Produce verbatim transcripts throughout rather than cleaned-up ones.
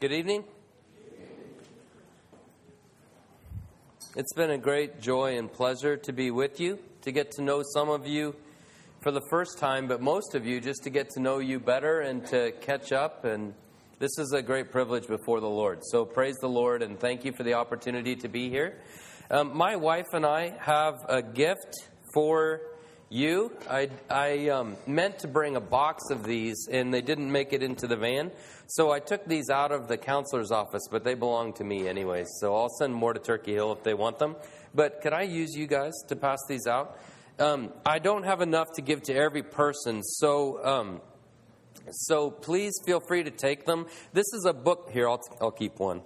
Good evening. It's been a great joy and pleasure to be with you, to get to know some of you for the first time, but most of you just to get to know you better and to catch up. And this is a great privilege before the Lord. So praise the Lord and thank you for the opportunity to be here. Um, my wife and I have a gift for you. I, I um, meant to bring a box of these, and they didn't make it into the van. So I took these out of the counselor's office, but they belong to me anyways. So I'll send more to Turkey Hill if they want them. But could I use you guys to pass these out? Um, I don't have enough to give to every person, so um, so please feel free to take them. This is a book. Here, I'll, I'll keep one.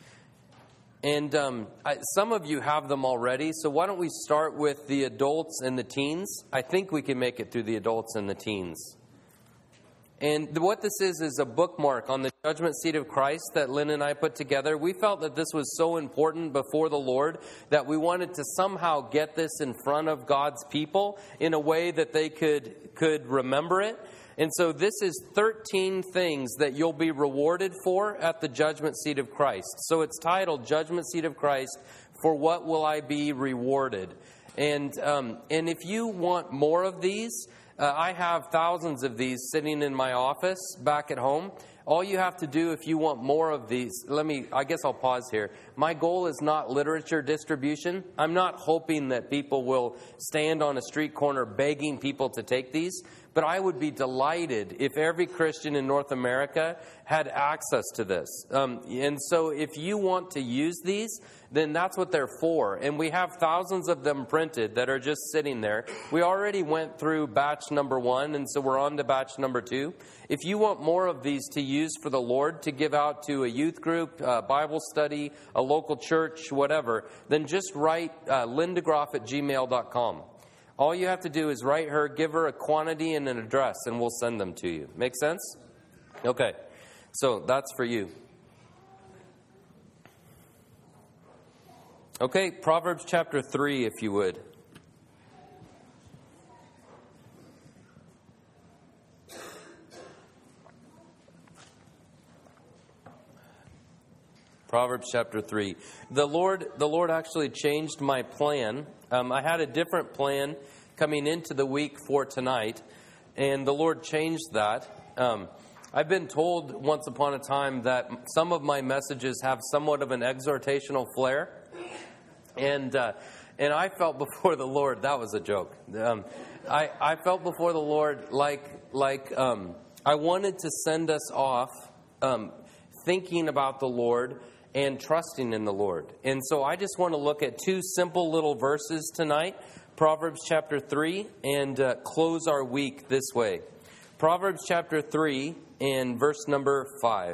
And um, I, some of you have them already, so why don't we start with the adults and the teens? I think we can make it through the adults and the teens. And the, what this is is a bookmark on the Judgment Seat of Christ that Lynn and I put together. We felt that this was so important before the Lord that we wanted to somehow get this in front of God's people in a way that they could could remember it. And so this is thirteen things that you'll be rewarded for at the Judgment Seat of Christ. So it's titled Judgment Seat of Christ, For What Will I Be Rewarded? And um, and if you want more of these, uh, I have thousands of these sitting in my office back at home. All you have to do if you want more of these, let me, I guess I'll pause here. My goal is not literature distribution. I'm not hoping that people will stand on a street corner begging people to take these. But I would be delighted if every Christian in North America had access to this. Um, and so if you want to use these, then that's what they're for. And we have thousands of them printed that are just sitting there. We already went through batch number one, and so we're on to batch number two. If you want more of these to use for the Lord, to give out to a youth group, a Bible study, a local church, whatever, then just write uh, linda groff at gmail dot com. All you have to do is write her, give her a quantity and an address, and we'll send them to you. Make sense? Okay. So that's for you. Okay, Proverbs chapter three, if you would. Proverbs chapter three. The Lord, the Lord actually changed my plan. Um, I had a different plan coming into the week for tonight, and the Lord changed that. Um, I've been told once upon a time that some of my messages have somewhat of an exhortational flair, and uh, and I felt before the Lord, that was a joke. Um, I I felt before the Lord like like um, I wanted to send us off um, thinking about the Lord and trusting in the Lord. And so I just want to look at two simple little verses tonight, Proverbs chapter three, and uh, close our week this way. Proverbs chapter three and verse number five.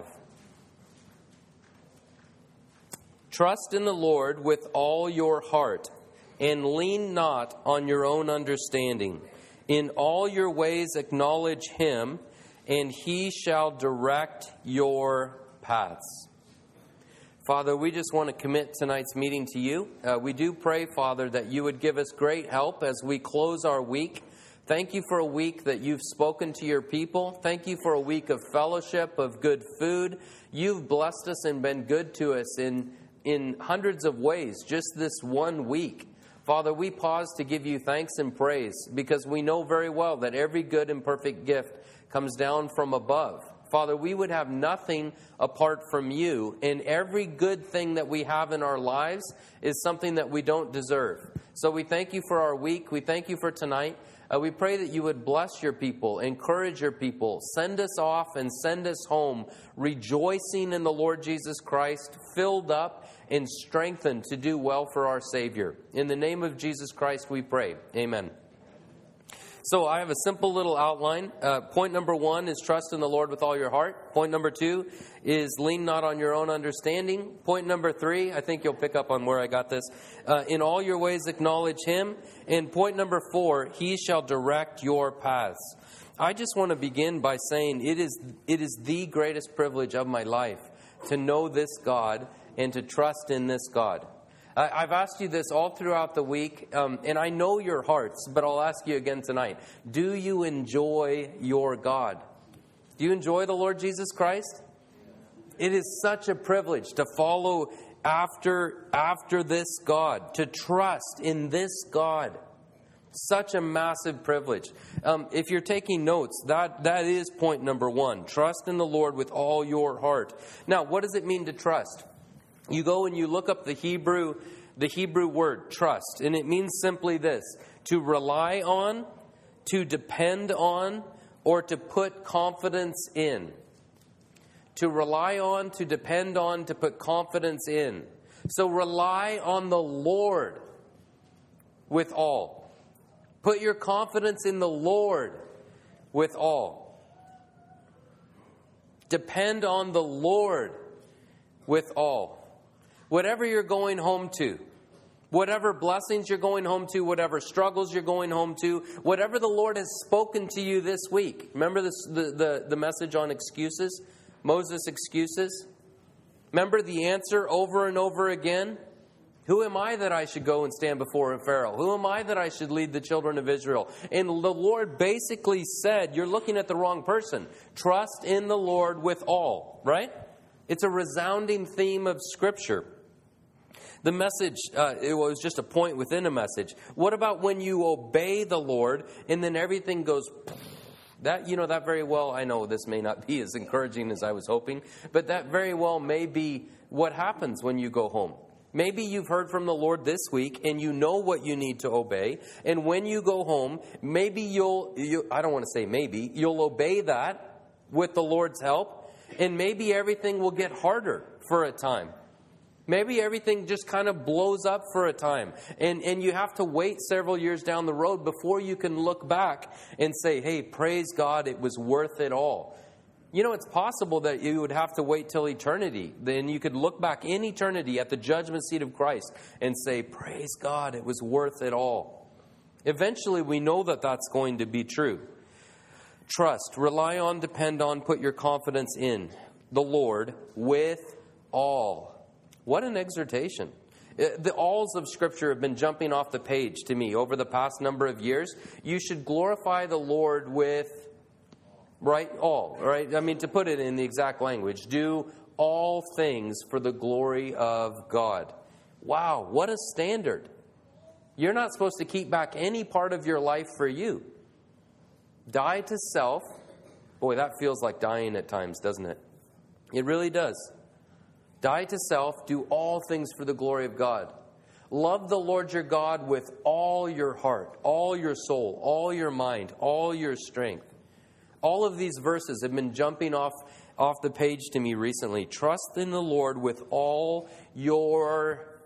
Trust in the Lord with all your heart, and lean not on your own understanding. In all your ways acknowledge Him, and He shall direct your paths. Father, we just want to commit tonight's meeting to you. Uh, we do pray, Father, that you would give us great help as we close our week. Thank you for a week that you've spoken to your people. Thank you for a week of fellowship, of good food. You've blessed us and been good to us in, in hundreds of ways just this one week. Father, we pause to give you thanks and praise because we know very well that every good and perfect gift comes down from above. Father, we would have nothing apart from you, and every good thing that we have in our lives is something that we don't deserve. So we thank you for our week. We thank you for tonight. Uh, we pray that you would bless your people, encourage your people, send us off and send us home, rejoicing in the Lord Jesus Christ, filled up and strengthened to do well for our Savior. In the name of Jesus Christ we pray. Amen. So I have a simple little outline. Uh, point number one is trust in the Lord with all your heart. Point number two is lean not on your own understanding. Point number three, I think you'll pick up on where I got this. Uh, in all your ways acknowledge Him. And point number four, He shall direct your paths. I just want to begin by saying it is it is the greatest privilege of my life to know this God and to trust in this God. I've asked you this all throughout the week, um, and I know your hearts, but I'll ask you again tonight. Do you enjoy your God? Do you enjoy the Lord Jesus Christ? It is such a privilege to follow after, after this God, to trust in this God. Such a massive privilege. Um, if you're taking notes, that, that is point number one. Trust in the Lord with all your heart. Now, what does it mean to trust? You go and you look up the Hebrew, the Hebrew word, trust, and it means simply this: to rely on, to depend on, or to put confidence in. To rely on, to depend on, to put confidence in. So rely on the Lord with all. Put your confidence in the Lord with all. Depend on the Lord with all. Whatever you're going home to, whatever blessings you're going home to, whatever struggles you're going home to, whatever the Lord has spoken to you this week. Remember this, the, the, the message on excuses? Moses' excuses? Remember the answer over and over again? Who am I that I should go and stand before Pharaoh? Who am I that I should lead the children of Israel? And the Lord basically said, you're looking at the wrong person. Trust in the Lord with all, right? It's a resounding theme of Scripture. The message, uh, it was just a point within a message. What about when you obey the Lord and then everything goes... That, you know, that very well, I know this may not be as encouraging as I was hoping, but that very well may be what happens when you go home. Maybe you've heard from the Lord this week and you know what you need to obey. And when you go home, maybe you'll, you, I don't want to say maybe, you'll obey that with the Lord's help. And maybe everything will get harder for a time. Maybe everything just kind of blows up for a time. And, and you have to wait several years down the road before you can look back and say, hey, praise God, it was worth it all. You know, it's possible that you would have to wait till eternity. Then you could look back in eternity at the judgment seat of Christ and say, praise God, it was worth it all. Eventually, we know that that's going to be true. Trust, rely on, depend on, put your confidence in the Lord with all. What an exhortation. The alls of Scripture have been jumping off the page to me over the past number of years. You should glorify the Lord with... Right? All. Right? I mean, to put it in the exact language, do all things for the glory of God. Wow, what a standard. You're not supposed to keep back any part of your life for you. Die to self. Boy, that feels like dying at times, doesn't it? It really does. Die to self, do all things for the glory of God. Love the Lord your God with all your heart, all your soul, all your mind, all your strength. All of these verses have been jumping off, off the page to me recently. Trust in the Lord with all your,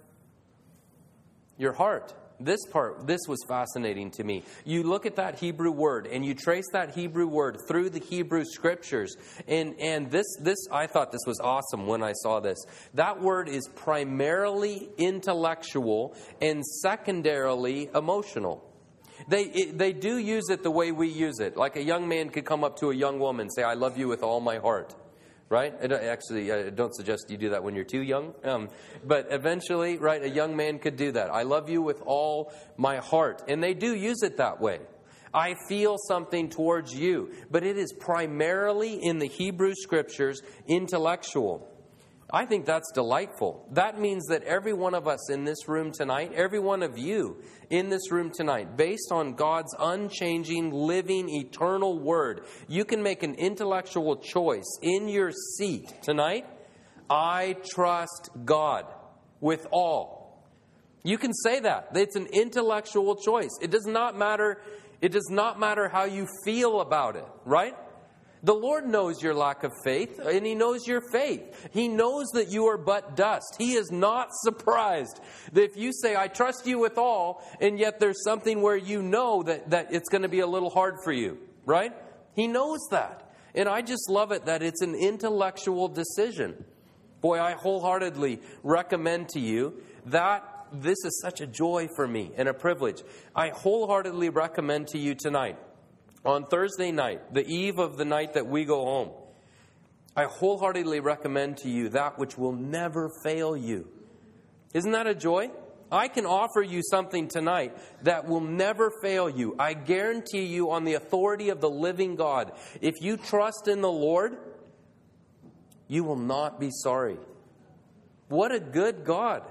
your heart. This part, this was fascinating to me. You look at that Hebrew word and you trace that Hebrew word through the Hebrew Scriptures. And, and this, this, I thought this was awesome when I saw this. That word is primarily intellectual and secondarily emotional. They it, they do use it the way we use it. Like a young man could come up to a young woman and say, I love you with all my heart. Right? Actually, I don't suggest you do that when you're too young. Um, but eventually, right, a young man could do that. I love you with all my heart. And they do use it that way. I feel something towards you. But it is primarily in the Hebrew Scriptures intellectual. I think that's delightful. That means that every one of us in this room tonight, every one of you in this room tonight, based on God's unchanging, living, eternal word, you can make an intellectual choice in your seat tonight. I trust God with all. You can say that. It's an intellectual choice. It does not matter, it does not matter how you feel about it, right? The Lord knows your lack of faith, and He knows your faith. He knows that you are but dust. He is not surprised that if you say, I trust you with all, and yet there's something where you know that, that it's going to be a little hard for you, right? He knows that. And I just love it that it's an intellectual decision. Boy, I wholeheartedly recommend to you that this is such a joy for me and a privilege. I wholeheartedly recommend to you tonight, on Thursday night, the eve of the night that we go home, I wholeheartedly recommend to you that which will never fail you. Isn't that a joy? I can offer you something tonight that will never fail you. I guarantee you on the authority of the living God, if you trust in the Lord, you will not be sorry. What a good God.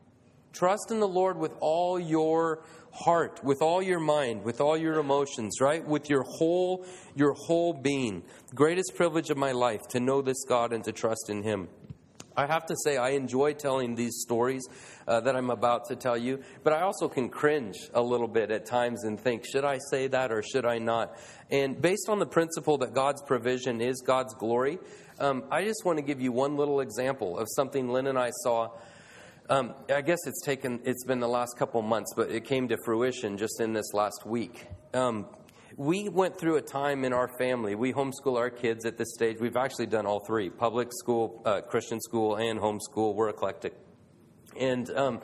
Trust in the Lord with all your heart, with all your mind, with all your emotions, right? With your whole, your whole being. Greatest privilege of my life to know this God and to trust in Him. I have to say, I enjoy telling these stories uh, that I'm about to tell you, but I also can cringe a little bit at times and think, should I say that or should I not? And based on the principle that God's provision is God's glory, um, I just want to give you one little example of something Lynn and I saw. Um, I guess it's taken, it's been the last couple months, but it came to fruition just in this last week. Um, we went through a time in our family. We homeschool our kids at this stage. We've actually done all three: public school, uh, Christian school, and homeschool. We're eclectic. And um,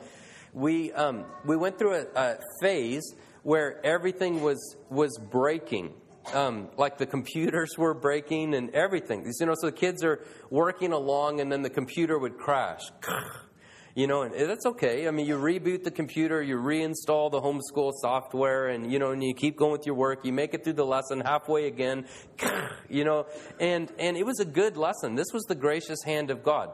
we um, we went through a, a phase where everything was was breaking. Um, like the computers were breaking and everything. You know, so the kids are working along and then the computer would crash. You know, and that's okay. I mean, you reboot the computer, you reinstall the homeschool software, and, you know, and you keep going with your work. You make it through the lesson halfway again, you know, and, and it was a good lesson. This was the gracious hand of God.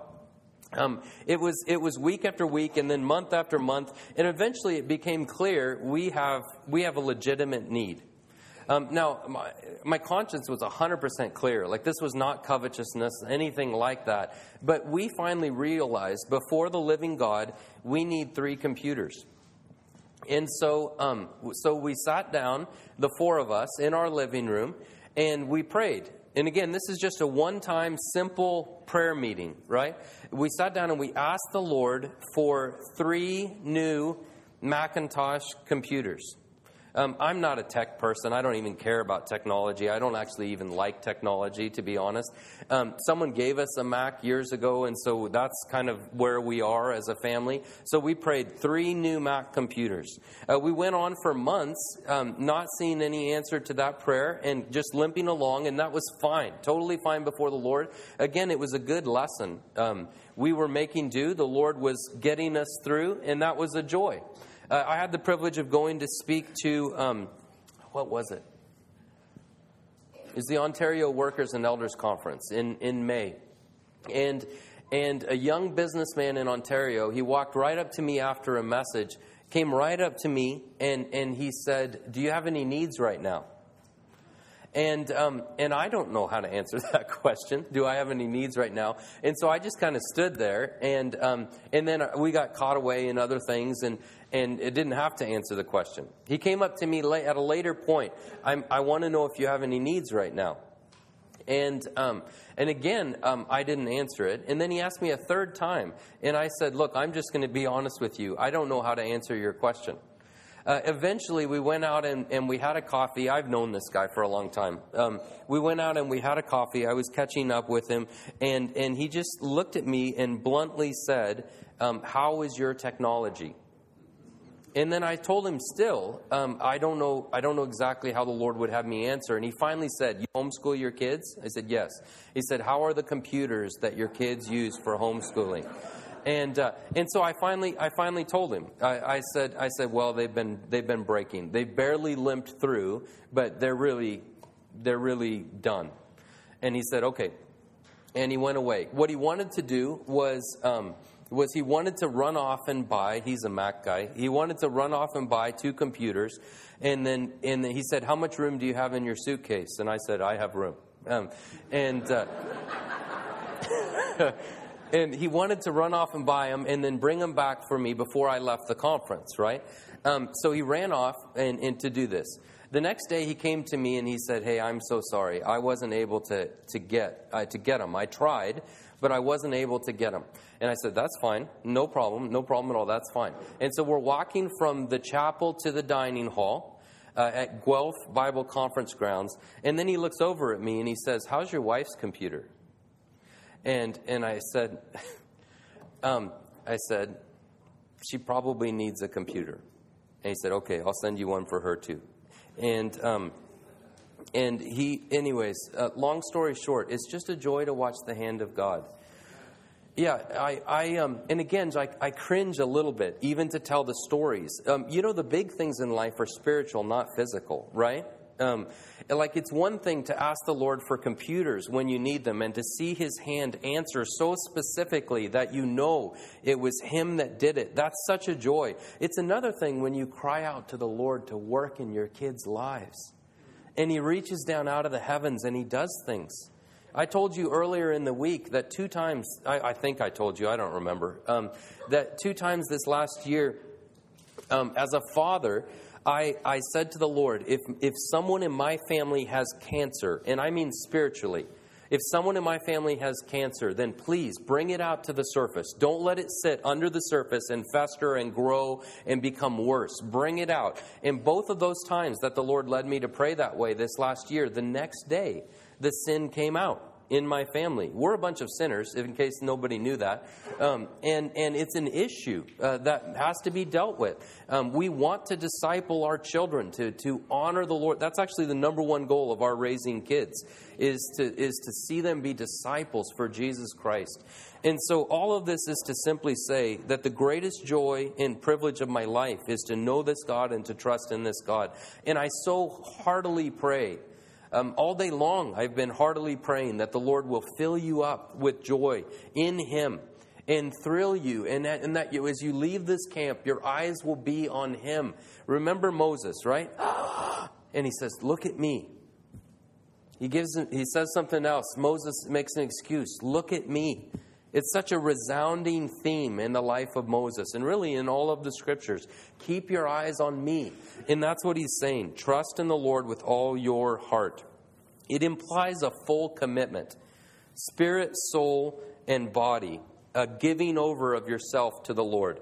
Um, it was it was week after week, and then month after month, and eventually it became clear we have we have a legitimate need. Um, now, my, my conscience was one hundred percent clear. Like, this was not covetousness, anything like that. But we finally realized, before the living God, we need three computers. And so um, so we sat down, the four of us, in our living room, and we prayed. And again, this is just a one-time, simple prayer meeting, right? We sat down and we asked the Lord for three new Macintosh computers. Um, I'm not a tech person. I don't even care about technology. I don't actually even like technology, to be honest. Um, someone gave us a Mac years ago, and so that's kind of where we are as a family. So we prayed three new Mac computers. Uh, we went on for months um, not seeing any answer to that prayer and just limping along, and that was fine, totally fine before the Lord. Again, it was a good lesson. Um, we were making do. The Lord was getting us through, and that was a joy. Uh, I had the privilege of going to speak to, um, what was it? It was the Ontario Workers and Elders Conference in, in May. And and a young businessman in Ontario, he walked right up to me after a message, came right up to me, and, and he said, "Do you have any needs right now?" And um, and I don't know how to answer that question. Do I have any needs right now? And so I just kind of stood there, and um, and then we got caught away in other things, and, and it didn't have to answer the question. He came up to me at a later point. I'm, I want to know if you have any needs right now. And um, and again, um, I didn't answer it. And then he asked me a third time, and I said, "Look, I'm just going to be honest with you. I don't know how to answer your question." Uh, eventually, we went out and, and we had a coffee. I've known this guy for a long time. Um, we went out and we had a coffee. I was catching up with him, and, and he just looked at me and bluntly said, um, "How is your technology?" And then I told him still, um, I don't know I don't know exactly how the Lord would have me answer. And he finally said, "You homeschool your kids?" I said, "Yes." He said, "How are the computers that your kids use for homeschooling?" And uh, and so I finally I finally told him. I, I said I said, "Well, they've been they've been breaking. They barely limped through, but they're really they're really done." And he said, "Okay." And he went away. What he wanted to do was um, was he wanted to run off and buy. He's a Mac guy. He wanted to run off and buy two computers, and then and then he said, "How much room do you have in your suitcase?" And I said, "I have room." Um, and. Uh, And he wanted to run off and buy them and then bring them back for me before I left the conference, right? Um, so he ran off and, and to do this. The next day he came to me and he said, "Hey, I'm so sorry. I wasn't able to to get uh, to get them. I tried, but I wasn't able to get them." And I said, "That's fine. No problem. No problem at all. That's fine." And so we're walking from the chapel to the dining hall uh, at Guelph Bible Conference Grounds. And then he looks over at me and he says, "How's your wife's computer?" And and I said, um, I said, "She probably needs a computer." And he said, "Okay, I'll send you one for her too." And um, and he, anyways, uh, long story short, it's just a joy to watch the hand of God. Yeah, I, I um, and again, I, I cringe a little bit, even to tell the stories. Um, you know, the big things in life are spiritual, not physical, right? Um, like it's one thing to ask the Lord for computers when you need them and to see his hand answer so specifically that you know it was him that did it. That's such a joy. It's another thing when you cry out to the Lord to work in your kids' lives. And he reaches down out of the heavens and he does things. I told you earlier in the week that two times, I, I think I told you, I don't remember, um, that two times this last year, um, as a father, I, I said to the Lord, if, if someone in my family has cancer, and I mean spiritually, if someone in my family has cancer, then please bring it out to the surface. Don't let it sit under the surface and fester and grow and become worse. Bring it out. And both of those times that the Lord led me to pray that way this last year, the next day, the sin came out in my family. We're a bunch of sinners, in case nobody knew that. Um, and, and it's an issue uh, that has to be dealt with. Um, we want to disciple our children, to, to honor the Lord. That's actually the number one goal of our raising kids, is to, is to see them be disciples for Jesus Christ. And so all of this is to simply say that the greatest joy and privilege of my life is to know this God and to trust in this God. And I so heartily pray, Um, all day long, I've been heartily praying that the Lord will fill you up with joy in him and thrill you. And that, and that you, as you leave this camp, your eyes will be on him. Remember Moses, right? And he says, look at me. He gives, he says something else. Moses makes an excuse. Look at me. It's such a resounding theme in the life of Moses and really in all of the scriptures. Keep your eyes on me. And that's what he's saying. Trust in the Lord with all your heart. It implies a full commitment. Spirit, soul, and body. A giving over of yourself to the Lord.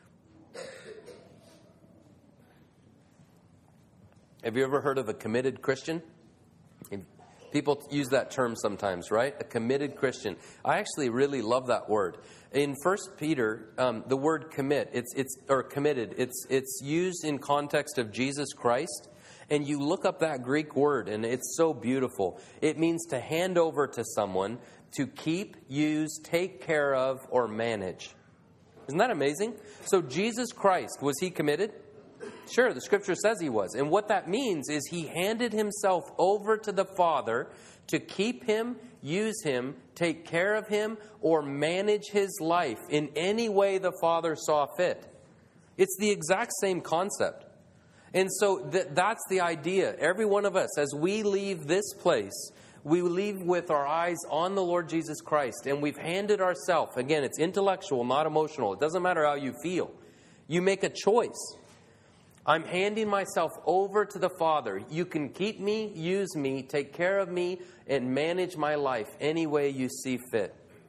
Have you ever heard of a committed Christian? People use that term sometimes, right? A committed Christian. I actually really love that word. In First Peter, um, the word commit, it's it's or committed, it's it's used in context of Jesus Christ. And you look up that Greek word, and it's so beautiful. It means to hand over to someone, to keep, use, take care of, or manage. Isn't that amazing? So Jesus Christ, was he committed? Sure, the scripture says he was. And what that means is he handed himself over to the Father to keep him, use him, take care of him, or manage his life in any way the Father saw fit. It's the exact same concept. And so th- that's the idea. Every one of us, as we leave this place, we leave with our eyes on the Lord Jesus Christ. And we've handed ourselves, again, it's intellectual, not emotional. It doesn't matter how you feel. You make a choice. I'm handing myself over to the Father. You can keep me, use me, take care of me, and manage my life any way you see fit.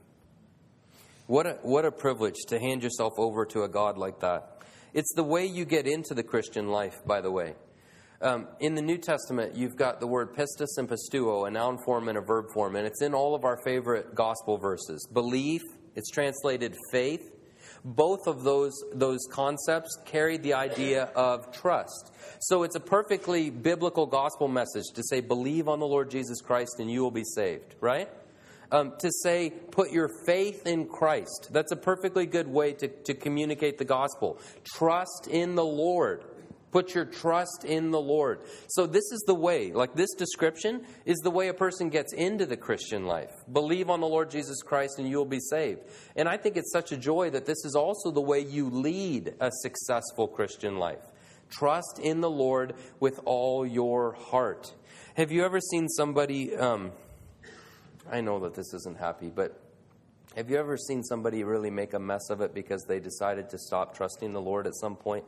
What a, what a privilege to hand yourself over to a God like that. It's the way you get into the Christian life, by the way. Um, in the New Testament, you've got the word pistis and pistuo, a noun form and a verb form, and it's in all of our favorite gospel verses. Belief, it's translated faith. Both of those those concepts carry the idea of trust. So it's a perfectly biblical gospel message to say, believe on the Lord Jesus Christ and you will be saved, right? Um, to say, put your faith in Christ. That's a perfectly good way to, to communicate the gospel. Trust in the Lord. Put your trust in the Lord. So this is the way, like this description is the way a person gets into the Christian life. Believe on the Lord Jesus Christ and you will be saved. And I think it's such a joy that this is also the way you lead a successful Christian life. Trust in the Lord with all your heart. Have you ever seen somebody, um, I know that this isn't happy, but have you ever seen somebody really make a mess of it because they decided to stop trusting the Lord at some point?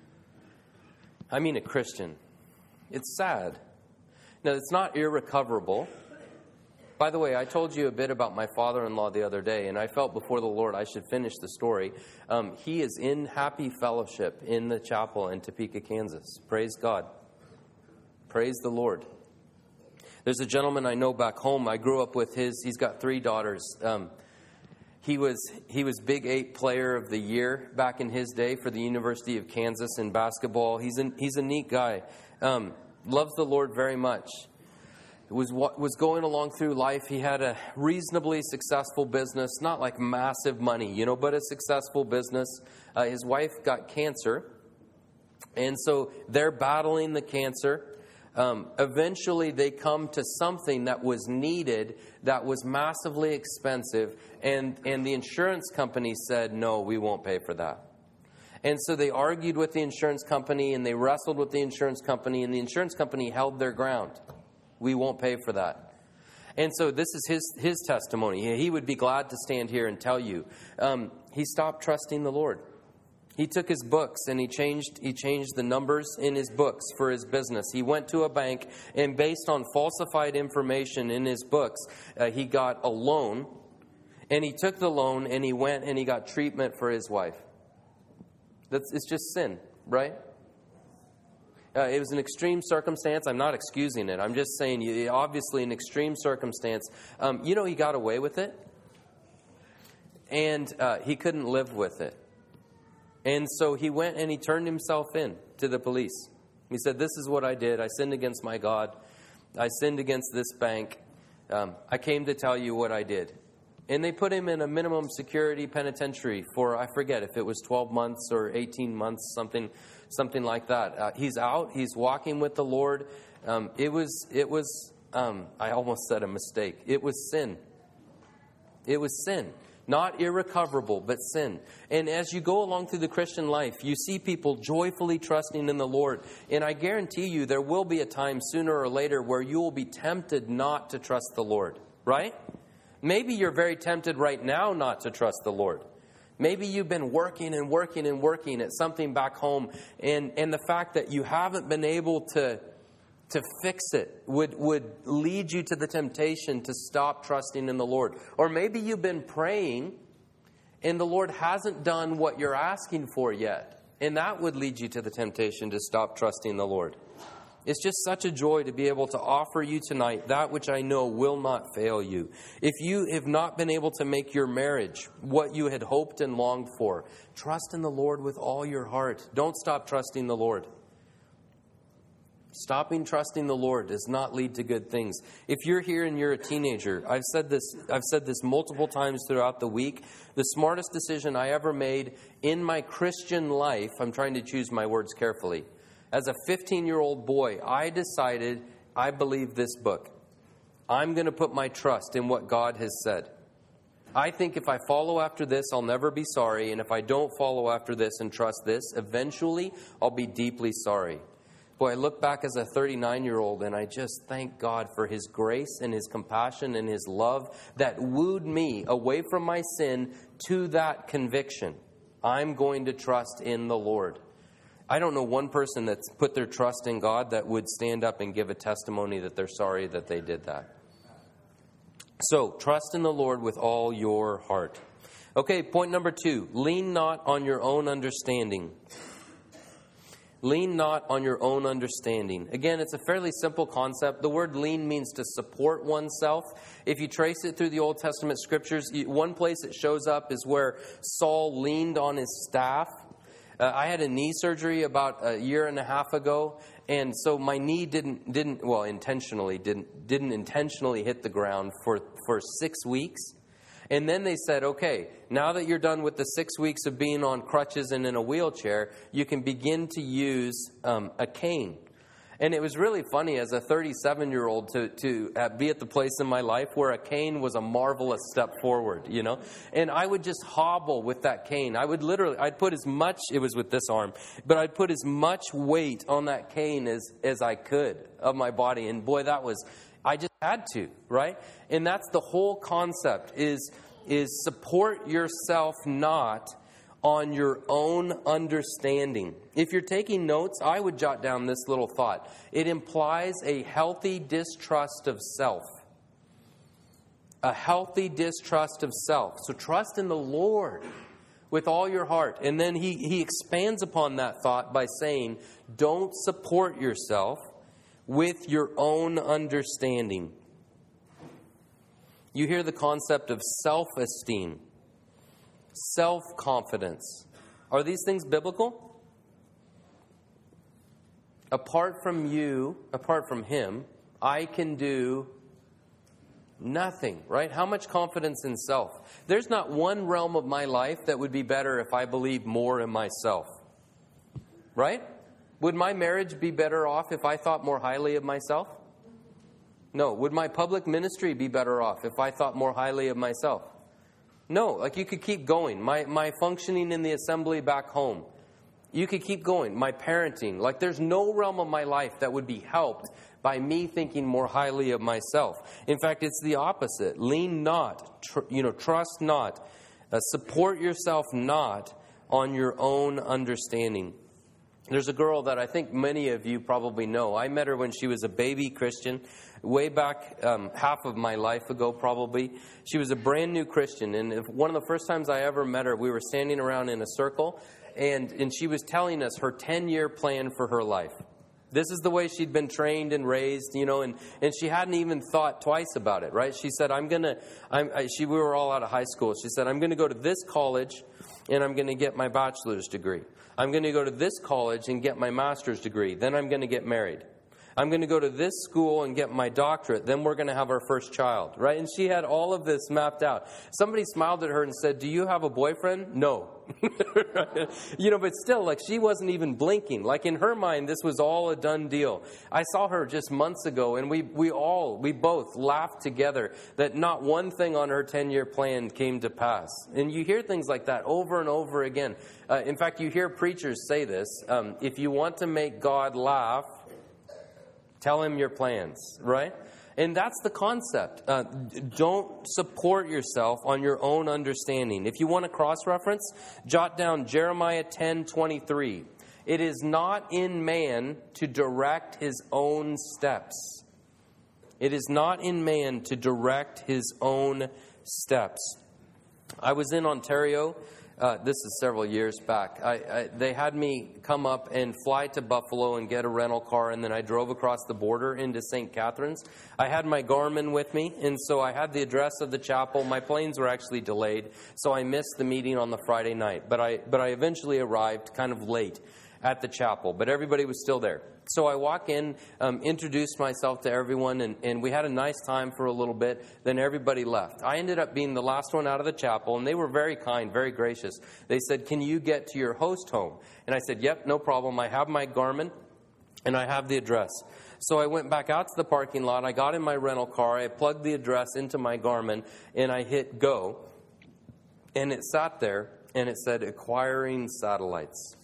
I mean a Christian. It's sad. Now, it's not irrecoverable. By the way, I told you a bit about my father-in-law the other day, and I felt before the Lord I should finish the story. Um, he is in happy fellowship in the chapel in Topeka, Kansas. Praise God. Praise the Lord. There's a gentleman I know back home. I grew up with his. He's got three daughters. Um, He was he was Big Eight Player of the Year back in his day for the University of Kansas in basketball. He's a, he's a neat guy. Um, loves the Lord very much. Was was going along through life. He had a reasonably successful business, not like massive money, you know, but a successful business. Uh, his wife got cancer, and so they're battling the cancer. Um, eventually, they come to something that was needed, that was massively expensive, and, and the insurance company said, no, we won't pay for that. And so they argued with the insurance company, and they wrestled with the insurance company, and the insurance company held their ground. We won't pay for that. And so this is his his testimony. He would be glad to stand here and tell you. Um, he stopped trusting the Lord. He took his books and he changed he changed the numbers in his books for his business. He went to a bank, and based on falsified information in his books, uh, he got a loan. And he took the loan and he went and he got treatment for his wife. That's it's just sin, right? Uh, it was an extreme circumstance. I'm not excusing it. I'm just saying, you, obviously, an extreme circumstance. Um, you know, he got away with it, and uh, he couldn't live with it. And so he went and he turned himself in to the police. He said, this is what I did. I sinned against my God. I sinned against this bank. Um, I came to tell you what I did. And they put him in a minimum security penitentiary for, I forget if it was twelve months or eighteen months, something something like that. Uh, he's out. He's walking with the Lord. Um, it was, it was um, I almost said a mistake. It was sin. It was sin. Not irrecoverable, but sin. And as you go along through the Christian life, you see people joyfully trusting in the Lord. And I guarantee you there will be a time sooner or later where you will be tempted not to trust the Lord. Right? Maybe you're very tempted right now not to trust the Lord. Maybe you've been working and working and working at something back home. And, and the fact that you haven't been able to, to fix it would, would lead you to the temptation to stop trusting in the Lord. Or maybe you've been praying and the Lord hasn't done what you're asking for yet. And that would lead you to the temptation to stop trusting the Lord. It's just such a joy to be able to offer you tonight that which I know will not fail you. If you have not been able to make your marriage what you had hoped and longed for, trust in the Lord with all your heart. Don't stop trusting the Lord. Stopping trusting the Lord does not lead to good things. If you're here and you're a teenager, I've said this I've said this multiple times throughout the week. The smartest decision I ever made in my Christian life, I'm trying to choose my words carefully. As a fifteen-year-old boy, I decided I believe this book. I'm going to put my trust in what God has said. I think if I follow after this, I'll never be sorry. And if I don't follow after this and trust this, eventually I'll be deeply sorry. Boy, I look back as a thirty-nine-year-old and I just thank God for His grace and His compassion and His love that wooed me away from my sin to that conviction. I'm going to trust in the Lord. I don't know one person that's put their trust in God that would stand up and give a testimony that they're sorry that they did that. So, trust in the Lord with all your heart. Okay, point number two. Lean not on your own understanding. Lean not on your own understanding. Again, it's a fairly simple concept. The word lean means to support oneself. If you trace it through the Old Testament scriptures, one place it shows up is where Saul leaned on his staff. Uh, I had a knee surgery about a year and a half ago, and so my knee didn't didn't well intentionally didn't didn't intentionally hit the ground for for six weeks, and then they said, okay, now that you're done with the six weeks of being on crutches and in a wheelchair, you can begin to use um, a cane. And it was really funny as a thirty-seven-year-old to to be at the place in my life where a cane was a marvelous step forward, you know. And I would just hobble with that cane. I would literally, I'd put as much, it was with this arm, but I'd put as much weight on that cane as, as I could of my body. And boy, that was, I just had to, right? And that's the whole concept is, is support yourself not on your own understanding. If you're taking notes, I would jot down this little thought. It implies a healthy distrust of self. A healthy distrust of self. So trust in the Lord with all your heart. And then he, he expands upon that thought by saying, don't support yourself with your own understanding. You hear the concept of self-esteem. Self-confidence. Are these things biblical? Apart from you, apart from Him, I can do nothing, right? How much confidence in self? There's not one realm of my life that would be better if I believed more in myself. Right? Would my marriage be better off if I thought more highly of myself? No. Would my public ministry be better off if I thought more highly of myself? No. Like, you could keep going. My my functioning in the assembly back home. You could keep going. My parenting. Like, there's no realm of my life that would be helped by me thinking more highly of myself. In fact, it's the opposite. Lean not, tr- you know, trust not, uh, support yourself not on your own understanding. There's a girl that I think many of you probably know. I met her when she was a baby Christian, way back um, half of my life ago probably. She was a brand new Christian, and if, one of the first times I ever met her, we were standing around in a circle, and, and she was telling us her ten-year plan for her life. This is the way she'd been trained and raised, you know, and, and she hadn't even thought twice about it, right? She said, I'm going to, I'm, I, she, we were all out of high school. She said, I'm going to go to this college and I'm going to get my bachelor's degree. I'm going to go to this college and get my master's degree. Then I'm going to get married. I'm going to go to this school and get my doctorate. Then we're going to have our first child, right? And she had all of this mapped out. Somebody smiled at her and said, do you have a boyfriend? No. You know, but still, like, she wasn't even blinking. Like, in her mind, this was all a done deal. I saw her just months ago, and we, we all, we both laughed together that not one thing on her ten-year plan came to pass. And you hear things like that over and over again. Uh, in fact, you hear preachers say this. Um, if you want to make God laugh, tell him your plans, right? And that's the concept. Uh, don't support yourself on your own understanding. If you want a cross-reference, jot down Jeremiah ten twenty-three. It is not in man to direct his own steps. It is not in man to direct his own steps. I was in Ontario. Uh, this is several years back. I, I, they had me come up and fly to Buffalo and get a rental car, and then I drove across the border into Saint Catharines. I had my Garmin with me, and so I had the address of the chapel. My planes were actually delayed, so I missed the meeting on the Friday night. But I, but I eventually arrived kind of late at the chapel, but everybody was still there. So I walk in, um, introduced myself to everyone, and, and we had a nice time for a little bit. Then everybody left. I ended up being the last one out of the chapel, and they were very kind, very gracious. They said, can you get to your host home? And I said, yep, no problem. I have my Garmin, and I have the address. So I went back out to the parking lot. I got in my rental car. I plugged the address into my Garmin, and I hit go. And it sat there, and it said, acquiring satellites.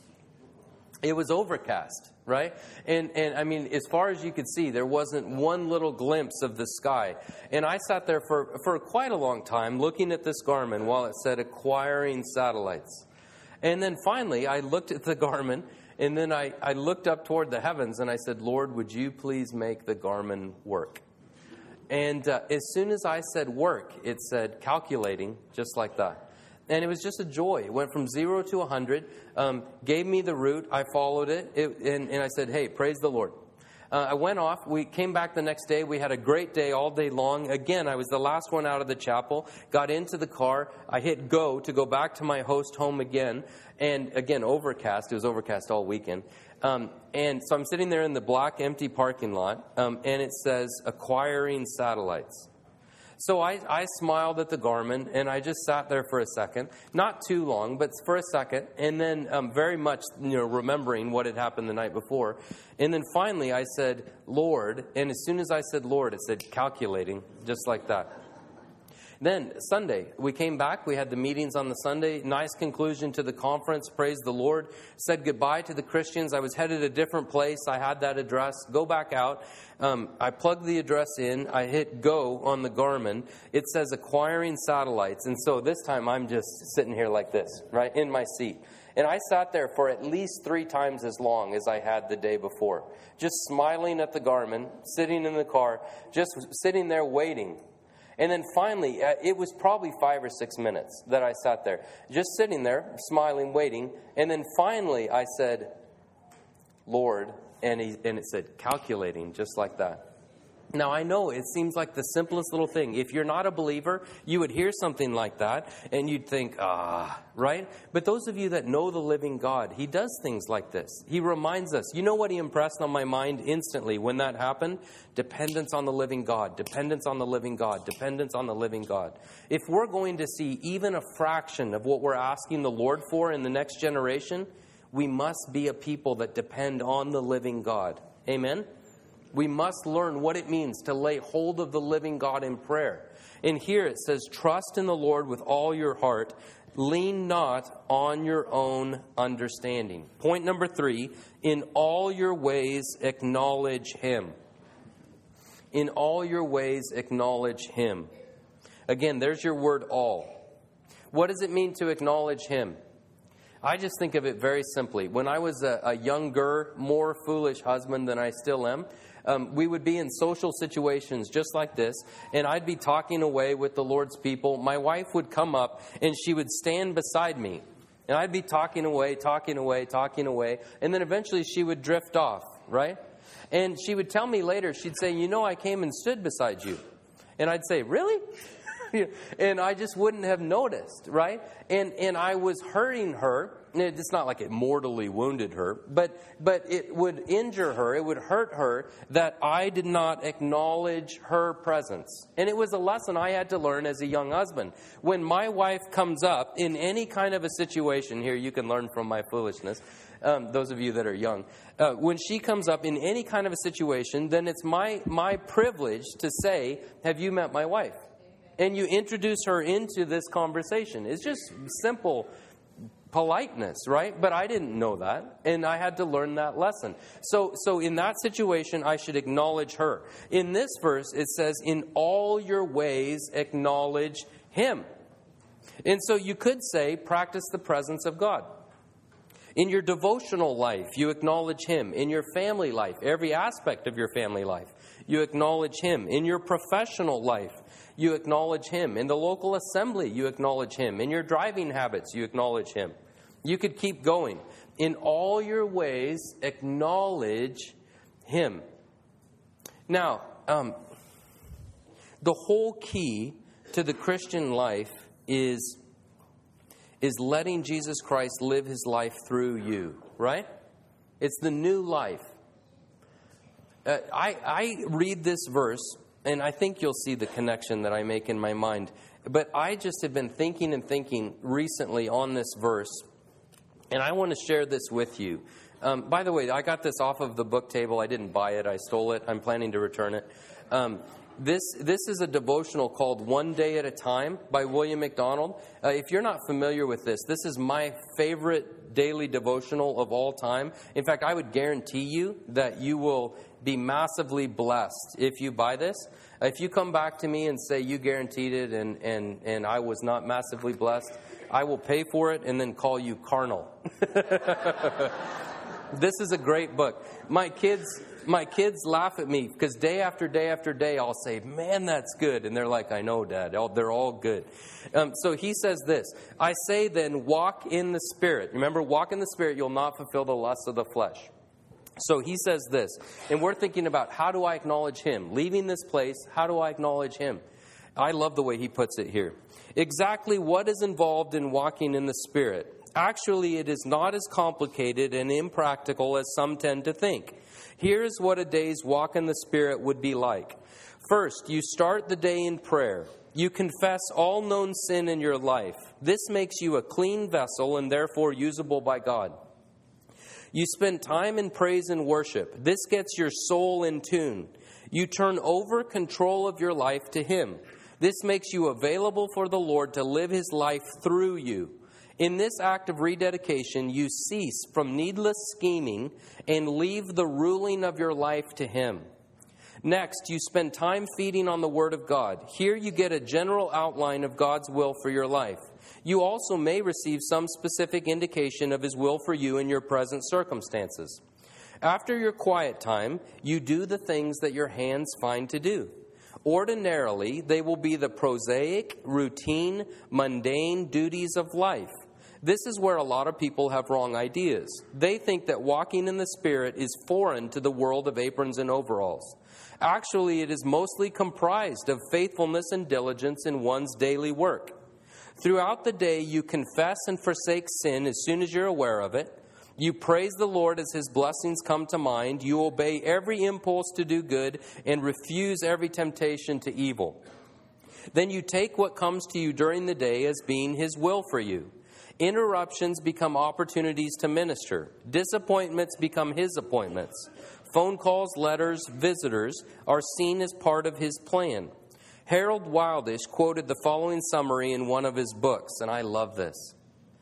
It was overcast, right? And, and I mean, as far as you could see, there wasn't one little glimpse of the sky. And I sat there for, for quite a long time looking at this Garmin while it said acquiring satellites. And then finally, I looked at the Garmin, and then I, I looked up toward the heavens, and I said, Lord, would you please make the Garmin work? And uh, as soon as I said work, it said calculating, just like that. And it was just a joy. It went from zero to one hundred, um, gave me the route. I followed it, it and, and I said, hey, praise the Lord. Uh, I went off. We came back the next day. We had a great day all day long. Again, I was the last one out of the chapel. Got into the car. I hit go to go back to my host home again. And again, overcast. It was overcast all weekend. Um, and so I'm sitting there in the black, empty parking lot, um, and it says, acquiring satellites. So I, I smiled at the Garmin, and I just sat there for a second. Not too long, but for a second. And then um, very much, you know, remembering what had happened the night before. And then finally I said, Lord. And as soon as I said Lord, it said calculating, just like that. Then Sunday, we came back. We had the meetings on the Sunday. Nice conclusion to the conference. Praise the Lord. Said goodbye to the Christians. I was headed a different place. I had that address. Go back out. Um, I plugged the address in. I hit go on the Garmin. It says acquiring satellites. And so this time I'm just sitting here like this, right, in my seat. And I sat there for at least three times as long as I had the day before. Just smiling at the Garmin, sitting in the car, just sitting there waiting. And then finally, uh, it was probably five or six minutes that I sat there, just sitting there, smiling, waiting. And then finally, I said, Lord, and, he, and it said, calculating, just like that. Now, I know it seems like the simplest little thing. If you're not a believer, you would hear something like that, and you'd think, ah, right? But those of you that know the living God, He does things like this. He reminds us. You know what He impressed on my mind instantly when that happened? Dependence on the living God, dependence on the living God, dependence on the living God. If we're going to see even a fraction of what we're asking the Lord for in the next generation, we must be a people that depend on the living God. Amen? We must learn what it means to lay hold of the living God in prayer. And here it says, trust in the Lord with all your heart. Lean not on your own understanding. Point number three, in all your ways acknowledge Him. In all your ways acknowledge Him. Again, there's your word all. What does it mean to acknowledge Him? I just think of it very simply. When I was a, a younger, more foolish husband than I still am, um, we would be in social situations just like this, and I'd be talking away with the Lord's people. My wife would come up, and she would stand beside me. And I'd be talking away, talking away, talking away, and then eventually she would drift off, right? And she would tell me later, she'd say, you know, I came and stood beside you. And I'd say, really? And I just wouldn't have noticed, right? And and I was hurting her. It's not like it mortally wounded her, but but it would injure her. It would hurt her that I did not acknowledge her presence. And it was a lesson I had to learn as a young husband. When my wife comes up in any kind of a situation, here you can learn from my foolishness, um, those of you that are young. Uh, when she comes up in any kind of a situation, then it's my my privilege to say, have you met my wife? And you introduce her into this conversation. It's just simple politeness, right? But I didn't know that, and I had to learn that lesson. So, so in that situation, I should acknowledge her. In this verse, it says, in all your ways, acknowledge Him. And so you could say, practice the presence of God. In your devotional life, you acknowledge Him. In your family life, every aspect of your family life, you acknowledge Him. In your professional life, you acknowledge Him. In the local assembly, you acknowledge Him. In your driving habits, you acknowledge Him. You could keep going. In all your ways, acknowledge Him. Now, um, the whole key to the Christian life is, is letting Jesus Christ live His life through you, right? It's the new life. Uh, I, I read this verse, and I think you'll see the connection that I make in my mind. But I just have been thinking and thinking recently on this verse, and I want to share this with you. Um, by the way, I got this off of the book table. I didn't buy it. I stole it. I'm planning to return it. Um, this this is a devotional called One Day at a Time by William MacDonald. Uh, if you're not familiar with this, this is my favorite daily devotional of all time. In fact, I would guarantee you that you will be massively blessed if you buy this. If you come back to me and say you guaranteed it and, and, and I was not massively blessed, I will pay for it and then call you carnal. This is a great book. My kids my kids laugh at me because day after day after day I'll say, man, that's good. And they're like, I know, Dad. They're all good. Um, so he says this, I say then, walk in the Spirit. Remember, walk in the Spirit, you'll not fulfill the lusts of the flesh. So he says this, and we're thinking about how do I acknowledge Him? Leaving this place, how do I acknowledge Him? I love the way he puts it here. Exactly what is involved in walking in the Spirit? Actually, it is not as complicated and impractical as some tend to think. Here's what a day's walk in the Spirit would be like. First, you start the day in prayer. You confess all known sin in your life. This makes you a clean vessel and therefore usable by God. You spend time in praise and worship. This gets your soul in tune. You turn over control of your life to Him. This makes you available for the Lord to live His life through you. In this act of rededication, you cease from needless scheming and leave the ruling of your life to Him. Next, you spend time feeding on the Word of God. Here you get a general outline of God's will for your life. You also may receive some specific indication of His will for you in your present circumstances. After your quiet time, you do the things that your hands find to do. Ordinarily, they will be the prosaic, routine, mundane duties of life. This is where a lot of people have wrong ideas. They think that walking in the Spirit is foreign to the world of aprons and overalls. Actually, it is mostly comprised of faithfulness and diligence in one's daily work. Throughout the day, you confess and forsake sin as soon as you're aware of it. You praise the Lord as His blessings come to mind. You obey every impulse to do good and refuse every temptation to evil. Then you take what comes to you during the day as being His will for you. Interruptions become opportunities to minister. Disappointments become his appointments. Phone calls, letters, visitors are seen as part of his plan. Harold Wildish quoted the following summary in one of his books, and I love this.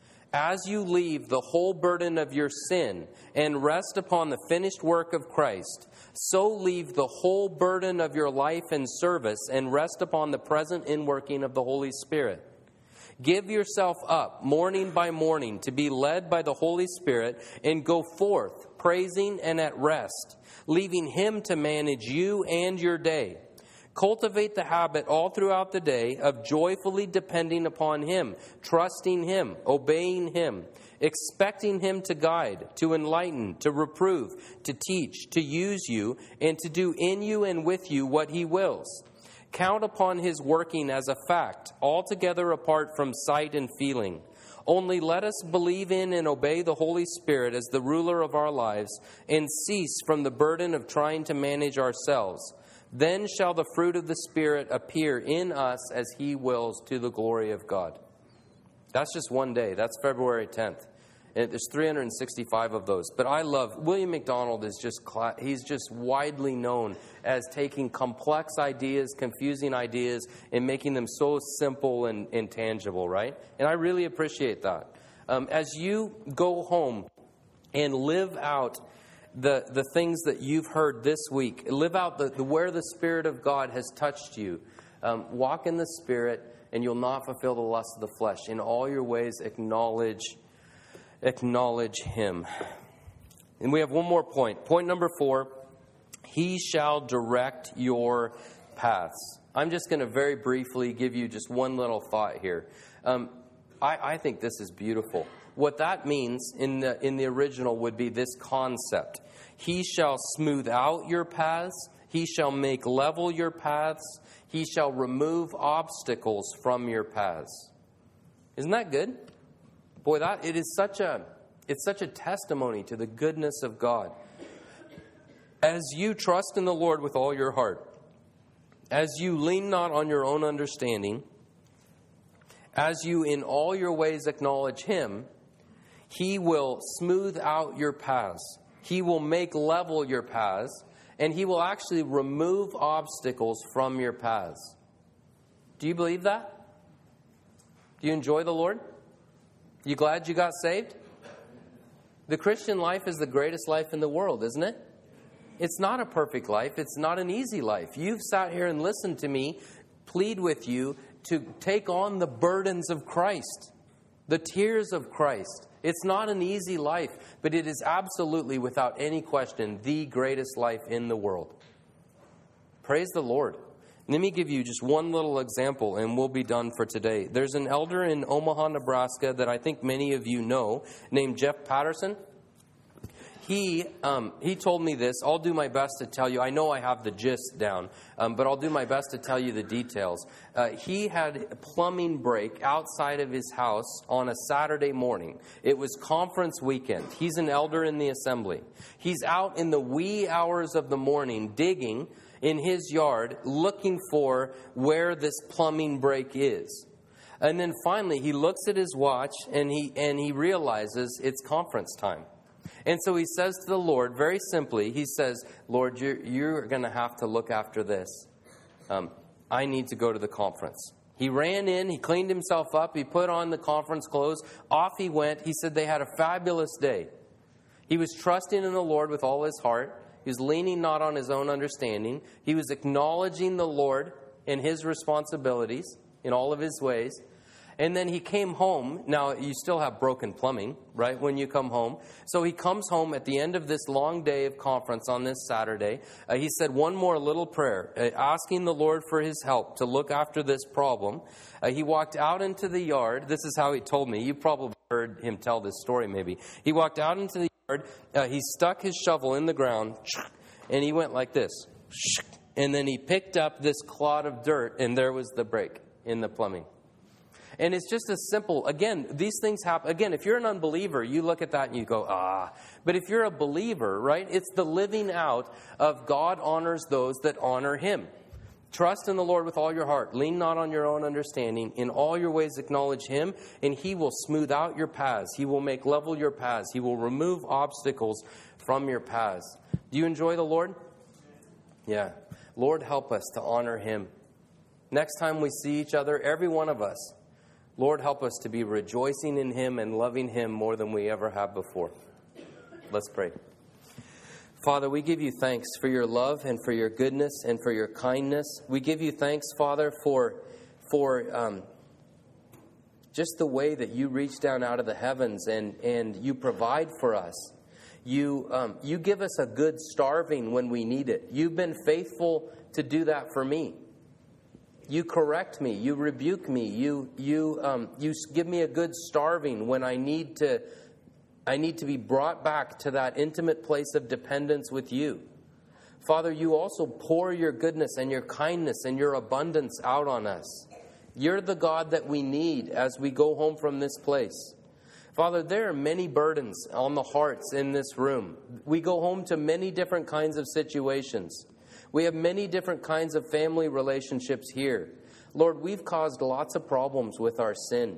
As you leave the whole burden of your sin and rest upon the finished work of Christ, so leave the whole burden of your life and service and rest upon the present inworking of the Holy Spirit. Give yourself up morning by morning to be led by the Holy Spirit and go forth praising and at rest, leaving Him to manage you and your day. Cultivate the habit all throughout the day of joyfully depending upon Him, trusting Him, obeying Him, expecting Him to guide, to enlighten, to reprove, to teach, to use you, and to do in you and with you what He wills. Count upon His working as a fact, altogether apart from sight and feeling. Only let us believe in and obey the Holy Spirit as the ruler of our lives and cease from the burden of trying to manage ourselves. Then shall the fruit of the Spirit appear in us as He wills, to the glory of God. That's just one day. That's February tenth. And there's three hundred sixty-five of those. But I love, William MacDonald is just, he's just widely known as taking complex ideas, confusing ideas, and making them so simple and, and tangible, right? And I really appreciate that. Um, as you go home and live out the the things that you've heard this week, live out the, the where the Spirit of God has touched you. Um, walk in the Spirit, and you'll not fulfill the lust of the flesh. In all your ways, acknowledge, acknowledge Him. And we have one more point. Point number four, He shall direct your paths. I'm just going to very briefly give you just one little thought here. Um, I, I think this is beautiful. What that means in the in the original would be this concept. He shall smooth out your paths. He shall make level your paths. He shall remove obstacles from your paths. Isn't that good? Boy, that it is such a it's such a testimony to the goodness of God. As you trust in the Lord with all your heart, as you lean not on your own understanding, as you in all your ways acknowledge Him, He will smooth out your paths. He will make level your paths, and He will actually remove obstacles from your paths. Do you believe that? Do you enjoy the Lord? You glad you got saved? The Christian life is the greatest life in the world, isn't it? It's not a perfect life. It's not an easy life. You've sat here and listened to me plead with you to take on the burdens of Christ, the tears of Christ. It's not an easy life, but it is absolutely, without any question, the greatest life in the world. Praise the Lord. Let me give you just one little example, and we'll be done for today. There's an elder in Omaha, Nebraska, that I think many of you know, named Jeff Patterson. He um, he told me this. I'll do my best to tell you. I know I have the gist down, um, but I'll do my best to tell you the details. Uh, he had a plumbing break outside of his house on a Saturday morning. It was conference weekend. He's an elder in the assembly. He's out in the wee hours of the morning digging in his yard looking for where this plumbing break is. And then finally he looks at his watch and he and he realizes it's conference time. And so he says to the Lord, very simply, he says, Lord, you're, you're going to have to look after this. Um, I need to go to the conference. He ran in, he cleaned himself up, he put on the conference clothes, off he went. He said they had a fabulous day. He was trusting in the Lord with all his heart. He was leaning not on his own understanding. He was acknowledging the Lord and His responsibilities in all of His ways. And then he came home. Now, you still have broken plumbing, right, when you come home. So he comes home at the end of this long day of conference on this Saturday. Uh, he said one more little prayer, uh, asking the Lord for His help to look after this problem. Uh, he walked out into the yard. This is how he told me. You probably heard him tell this story maybe. He walked out into the yard. Uh, he stuck his shovel in the ground, and he went like this. And then he picked up this clod of dirt, and there was the break in the plumbing. And it's just as simple. Again, these things happen. Again, if you're an unbeliever, you look at that and you go, ah. But if you're a believer, right, it's the living out of God honors those that honor Him. Trust in the Lord with all your heart. Lean not on your own understanding. In all your ways acknowledge him, and he will smooth out your paths. He will make level your paths. He will remove obstacles from your paths. Do you enjoy the Lord? Yeah. Lord, help us to honor him. Next time we see each other, every one of us, Lord, help us to be rejoicing in him and loving him more than we ever have before. Let's pray. Father, we give you thanks for your love and for your goodness and for your kindness. We give you thanks, Father, for, for um, just the way that you reach down out of the heavens and, and you provide for us. You, um, you give us a good starving when we need it. You've been faithful to do that for me. You correct me. You rebuke me. You, you, um, you give me a good starving when I need to I need to be brought back to that intimate place of dependence with you. Father, you also pour your goodness and your kindness and your abundance out on us. You're the God that we need as we go home from this place. Father, there are many burdens on the hearts in this room. We go home to many different kinds of situations. We have many different kinds of family relationships here. Lord, we've caused lots of problems with our sin.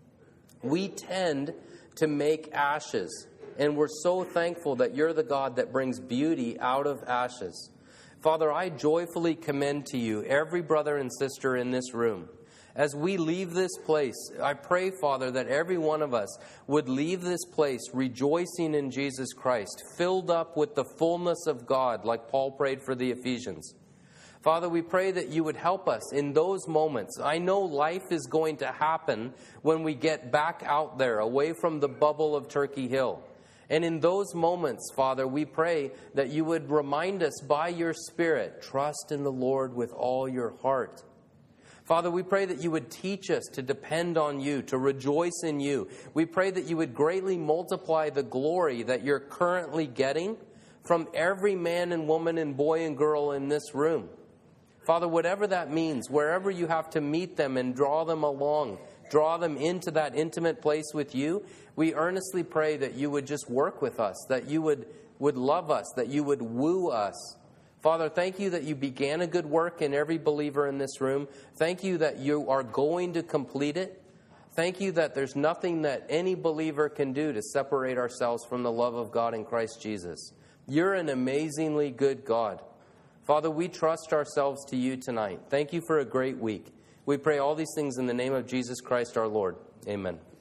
We tend to make ashes. And we're so thankful that you're the God that brings beauty out of ashes. Father, I joyfully commend to you every brother and sister in this room. As we leave this place, I pray, Father, that every one of us would leave this place rejoicing in Jesus Christ, filled up with the fullness of God, like Paul prayed for the Ephesians. Father, we pray that you would help us in those moments. I know life is going to happen when we get back out there, away from the bubble of Turkey Hill. And in those moments, Father, we pray that you would remind us by your Spirit, trust in the Lord with all your heart. Father, we pray that you would teach us to depend on you, to rejoice in you. We pray that you would greatly multiply the glory that you're currently getting from every man and woman and boy and girl in this room. Father, whatever that means, wherever you have to meet them and draw them along, draw them into that intimate place with you, we earnestly pray that you would just work with us, that you would, would love us, that you would woo us. Father, thank you that you began a good work in every believer in this room. Thank you that you are going to complete it. Thank you that there's nothing that any believer can do to separate ourselves from the love of God in Christ Jesus. You're an amazingly good God. Father, we trust ourselves to you tonight. Thank you for a great week. We pray all these things in the name of Jesus Christ our Lord. Amen.